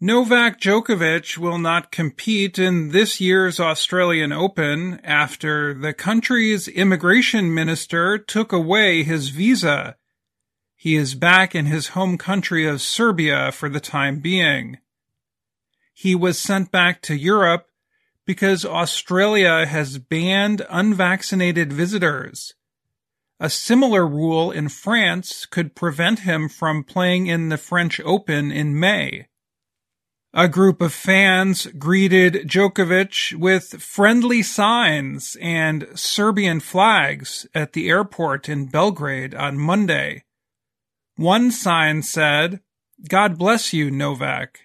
Novak Djokovic will not compete in this year's Australian Open after the country's immigration minister took away his visa. He is back in his home country of Serbia for the time being. He was sent back to Europe because Australia has banned unvaccinated visitors. A similar rule in France could prevent him from playing in the French Open in May. A group of fans greeted Djokovic with friendly signs and Serbian flags at the airport in Belgrade on Monday. One sign said, "God bless you, Novak."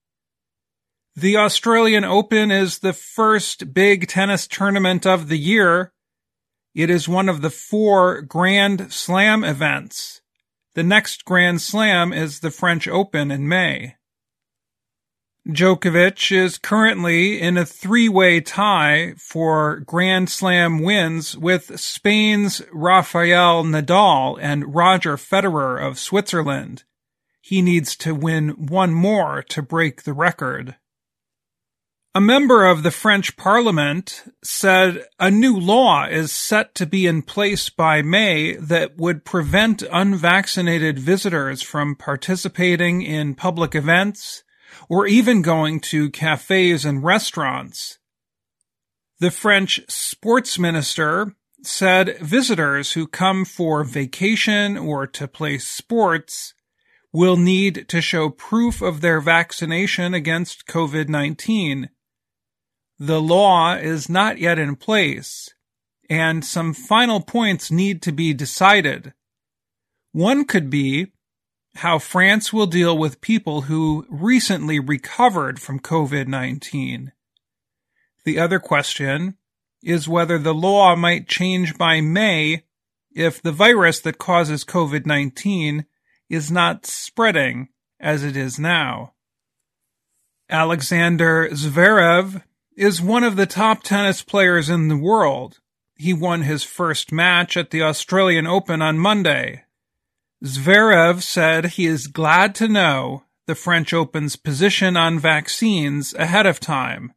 The Australian Open is the first big tennis tournament of the year. It is one of the 4 Grand Slam events. The next Grand Slam is the French Open in May. Djokovic is currently in a 3-way tie for Grand Slam wins with Spain's Rafael Nadal and Roger Federer of Switzerland. He needs to win one more to break the record. A member of the French Parliament said a new law is set to be in place by May that would prevent unvaccinated visitors from participating in public events or even going to cafes and restaurants. The French sports minister said visitors who come for vacation or to play sports will need to show proof of their vaccination against COVID-19. The law is not yet in place, and some final points need to be decided. One could be how France will deal with people who recently recovered from COVID-19. The other question is whether the law might change by May if the virus that causes COVID-19 is not spreading as it is now. Alexander Zverev is one of the top tennis players in the world. He won his first match at the Australian Open on Monday. Zverev said he is glad to know the French Open's position on vaccines ahead of time.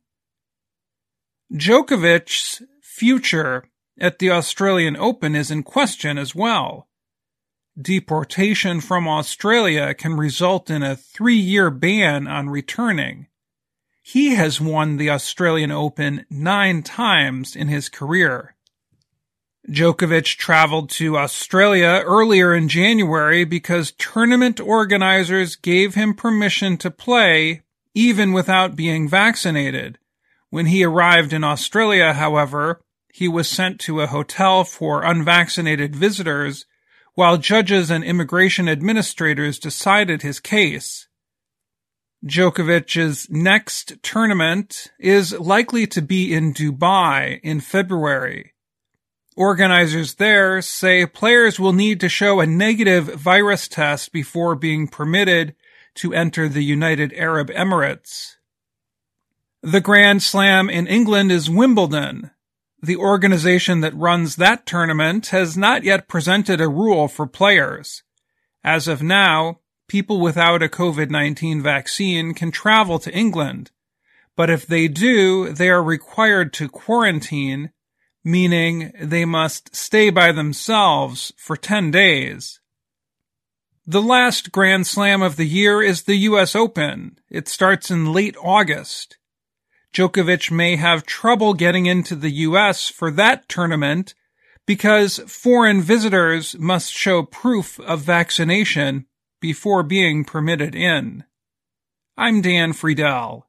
Djokovic's future at the Australian Open is in question as well. Deportation from Australia can result in a 3-year ban on returning. He has won the Australian Open 9 times in his career. Djokovic traveled to Australia earlier in January because tournament organizers gave him permission to play even without being vaccinated. When he arrived in Australia, however, he was sent to a hotel for unvaccinated visitors while judges and immigration administrators decided his case. Djokovic's next tournament is likely to be in Dubai in February. Organizers there say players will need to show a negative virus test before being permitted to enter the United Arab Emirates. The Grand Slam in England is Wimbledon. The organization that runs that tournament has not yet presented a rule for players. As of now, people without a COVID-19 vaccine can travel to England, but if they do, they are required to quarantine, meaning they must stay by themselves for 10 days. The last Grand Slam of the year is the U.S. Open. It starts in late August. Djokovic may have trouble getting into the U.S. for that tournament because foreign visitors must show proof of vaccination before being permitted in. I'm Dan Friedel.